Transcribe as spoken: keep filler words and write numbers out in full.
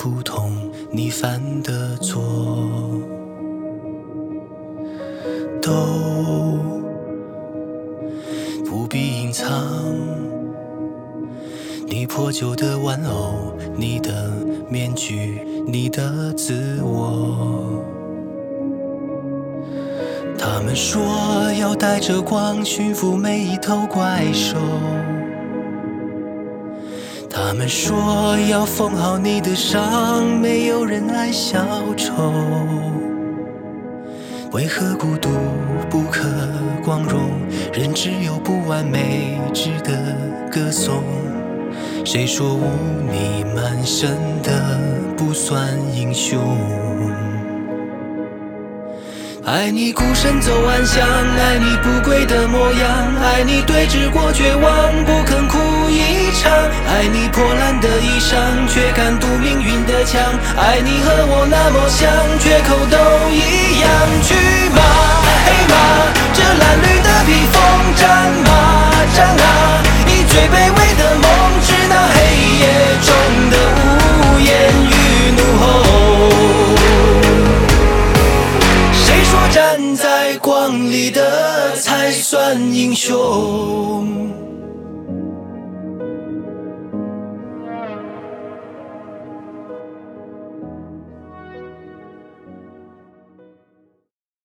普通你犯的错，都不必隐藏你破旧的玩偶，你的面具，你的自我。他们说要带着光驯服每一头怪兽，他们说要缝好你的伤，没有人爱小丑。为何孤独不可光荣？人只有不完美值得歌颂。谁说污泥满身的不算英雄？爱你孤身走暗巷，爱你不跪的模样，爱你对峙过绝望不肯哭一场，爱你破烂的衣裳却敢堵命运的枪，爱你和我那么像缺口都一样。去马黑马，这褴褛的披风，战马战啊，以最卑微的梦致那黑夜中的无言与怒吼。站在光里的才算英雄。